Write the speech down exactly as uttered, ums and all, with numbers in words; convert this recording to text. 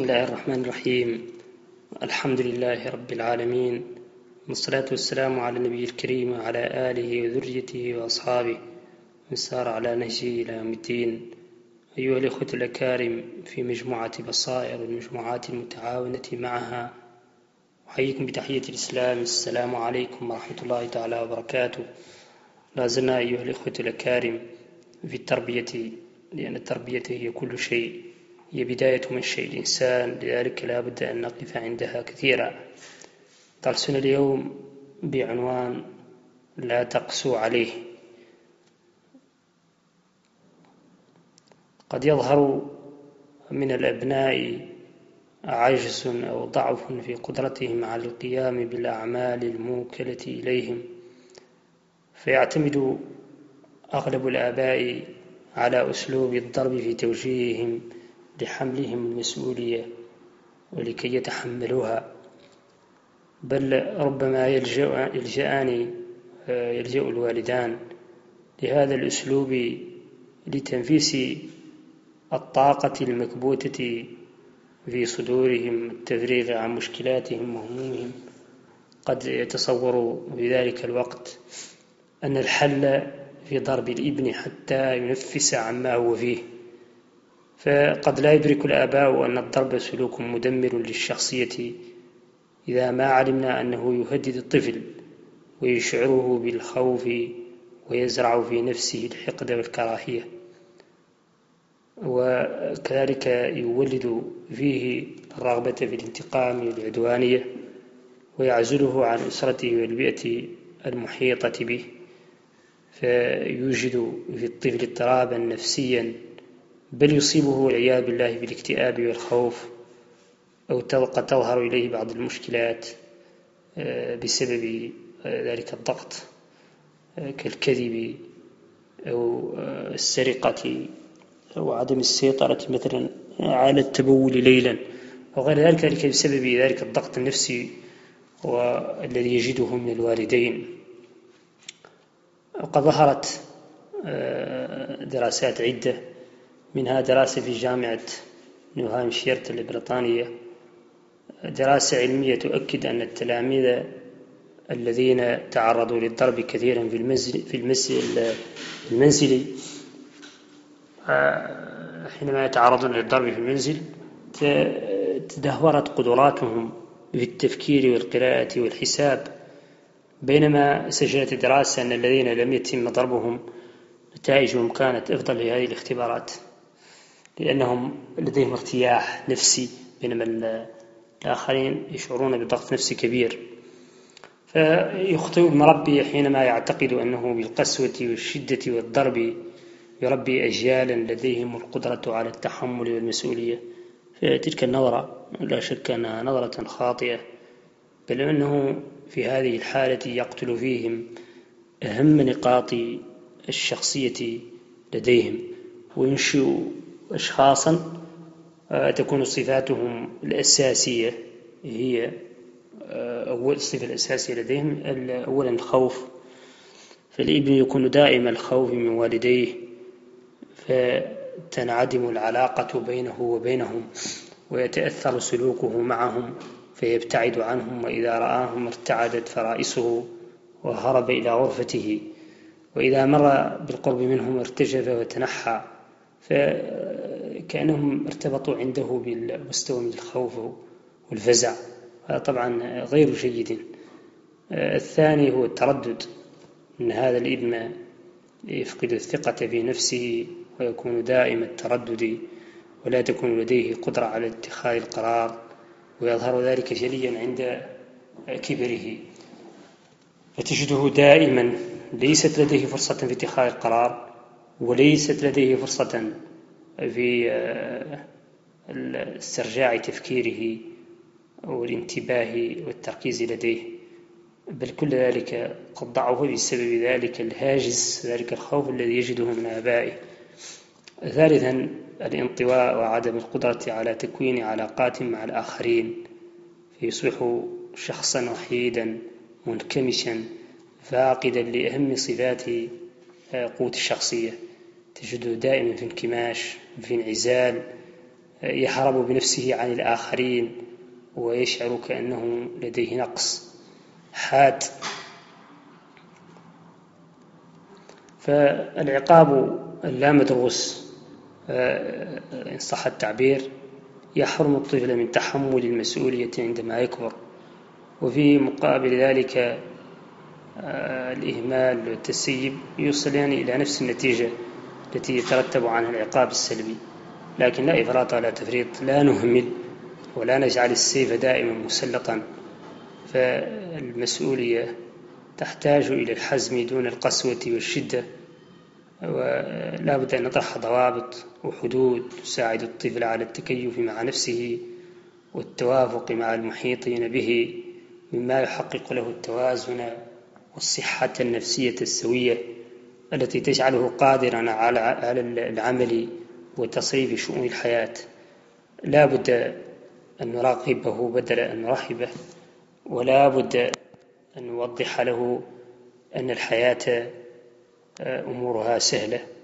بسم الله الرحمن الرحيم. الحمد لله رب العالمين، والصلاة والسلام على النبي الكريم وعلى آله وذريته وأصحابه من سار على نهجه إلى يوم الدين. أيها الإخوة الأكارم في مجموعة بصائر والمجموعات المتعاونة معها، أحييكم بتحية الإسلام. السلام عليكم ورحمة الله تعالى وبركاته. لا زلنا أيها الإخوة الأكارم في التربية، لأن التربية هي كل شيء، هي بداية منشأ الإنسان، لذلك لا بد أن نقف عندها كثيرا. درسنا اليوم بعنوان لا تقسوا عليه. قد يظهر من الأبناء عجز أو ضعف في قدرتهم على القيام بالأعمال الموكلة إليهم، فيعتمد أغلب الآباء على أسلوب الضرب في توجيههم لحملهم المسؤولية ولكي يتحملوها، بل ربما يلجأ يلجأان يلجأ الوالدان لهذا الأسلوب لتنفيس الطاقة المكبوتة في صدورهم، التفريغ عن مشكلاتهم وهمومهم. قد يتصور في ذلك الوقت أن الحل في ضرب الابن حتى ينفس عما هو فيه، فقد لا يدرك الآباء أن الضرب سلوك مدمر للشخصية إذا ما علمنا أنه يهدد الطفل ويشعره بالخوف ويزرع في نفسه الحقد والكراهية، وكذلك يولد فيه الرغبة في الانتقام والعدوانية، ويعزله عن أسرته والبيئة المحيطة به، فيوجد في الطفل اضطرابا نفسيا، بل يصيبه والعياذ بالله بالاكتئاب والخوف، أو قد تظهر إليه بعض المشكلات بسبب ذلك الضغط كالكذب أو السرقة أو عدم السيطرة مثلا على التبول ليلا وغير ذلك، ذلك بسبب ذلك الضغط النفسي والذي يجده من الوالدين. وقد ظهرت دراسات عدة، منها دراسة في جامعة نيو هامشير البريطانية، دراسة علمية تؤكد أن التلاميذ الذين تعرضوا للضرب كثيرا في المنزل في المنزل المنزلي حينما يتعرضون للضرب في المنزل تدهورت قدراتهم في التفكير والقراءة والحساب، بينما سجلت دراسة أن الذين لم يتم ضربهم نتائجهم كانت أفضل في هذه الاختبارات، لأنهم لديهم ارتياح نفسي، بينما الآخرين يشعرون بضغط نفسي كبير. فيخطئ المربي حينما يعتقد أنه بالقسوة والشدة والضرب يربي أجيالا لديهم القدرة على التحمل والمسؤولية، فتلك النظرة لا شك أنها نظرة خاطئة، بل أنه في هذه الحالة يقتل فيهم أهم نقاط الشخصية لديهم، وينشئ أشخاصا تكون صفاتهم الأساسية هي أول صفة الأساسية لديهم أولا الخوف، فالابن يكون دائما الخوف من والديه، فتنعدم العلاقة بينه وبينهم، ويتأثر سلوكه معهم فيبتعد عنهم، وإذا رآهم ارتعدت فرائسه وهرب إلى غرفته، وإذا مر بالقرب منهم ارتجف وتنحى، فكأنهم ارتبطوا عنده بالمستوى من الخوف والفزع، هذا طبعا غير جيد. الثاني هو التردد، أن هذا الابن يفقد الثقة في نفسه ويكون دائم التردد، ولا تكون لديه قدرة على اتخاذ القرار، ويظهر ذلك جليا عند كبره، فتجده دائما ليست لديه فرصة في اتخاذ القرار، وليست لديه فرصة في استرجاع تفكيره والانتباه والتركيز لديه، بل كل ذلك قد ضعف بسبب ذلك الهاجس، ذلك الخوف الذي يجده من آبائه. ثالثا الانطواء وعدم القدرة على تكوين علاقات مع الآخرين، فيصبح شخصا وحيدا منكمشا فاقدا لأهم صفات قوت الشخصية، تجده دائما في انكماش، في انعزال، يهرب بنفسه عن الآخرين ويشعر كأنه لديه نقص حاد. فالعقاب اللامدروس إن صح التعبير يحرم الطفل من تحمل المسؤولية عندما يكبر، وفي مقابل ذلك الإهمال والتسيب يوصلان إلى نفس النتيجة التي يترتب عنها العقاب السلبي. لكن لا إفراط ولا تفريط، لا نهمل ولا نجعل السيف دائما مسلطا، فالمسؤولية تحتاج إلى الحزم دون القسوة والشدة، ولا بد أن نطرح ضوابط وحدود تساعد الطفل على التكيف مع نفسه والتوافق مع المحيطين به، مما يحقق له التوازن والصحة النفسية السوية التي تجعله قادرا على العمل وتصريف شؤون الحياة. لا بد أن نراقبه بدل أن نرحبه، ولا بد أن نوضح له أن الحياة أمورها سهلة